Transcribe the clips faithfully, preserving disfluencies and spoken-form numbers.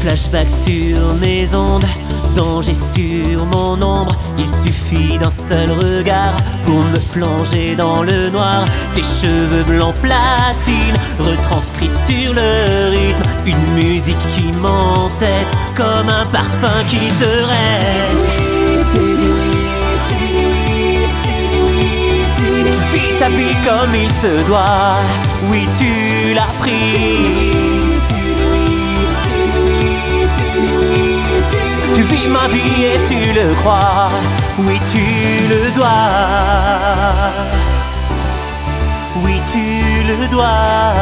Flashback sur mes ondes, danger sur mon ombre. Il suffit d'un seul regard pour me plonger dans le noir. Tes cheveux blancs platine, retranscrits sur le rythme. Une musique qui m'entête comme un parfum qui te reste. Tu vis ta vie comme il se doit, oui tu l'as pris. Tu vis ma vie et tu le crois, oui tu le dois. Oui tu le dois.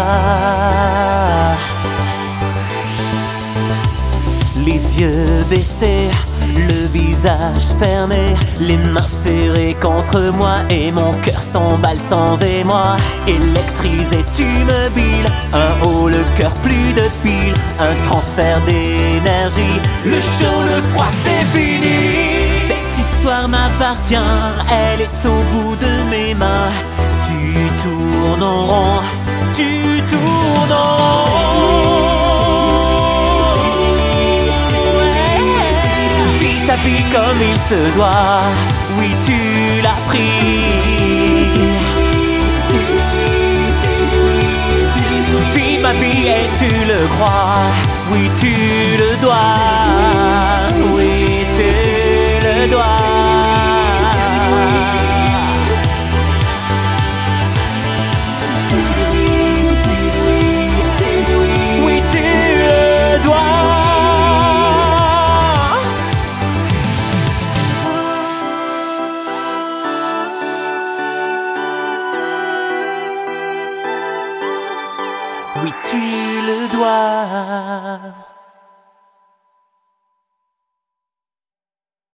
Les yeux baissés, le visage fermé, les mains serrées contre moi et mon cœur s'emballe sans émoi. Électrisé, tu me biles, un haut, le cœur plus de pile, un transfert d'énergie, le chaud, le froid, c'est fini. Cette histoire m'appartient, elle est au bout de mes mains. Tu tournes en rond, tu tournes en rond. Ta vie comme il se doit, oui tu l'as pris. Tu vis ma vie et tu le crois, oui tu le dois. Oui tu le dois. Oui tu le dois. Oui, tu le dois.